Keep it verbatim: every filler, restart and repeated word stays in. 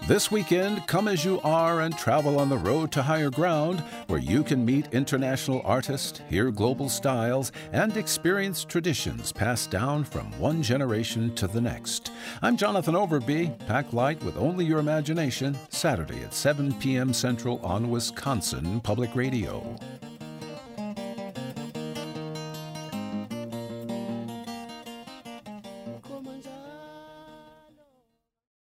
This weekend, come as you are and travel on the road to higher ground, where you can meet international artists, hear global styles, and experience traditions passed down from one generation to the next. I'm Jonathan Overby. Pack light with only your imagination, Saturday at seven p.m. Central on Wisconsin Public Radio.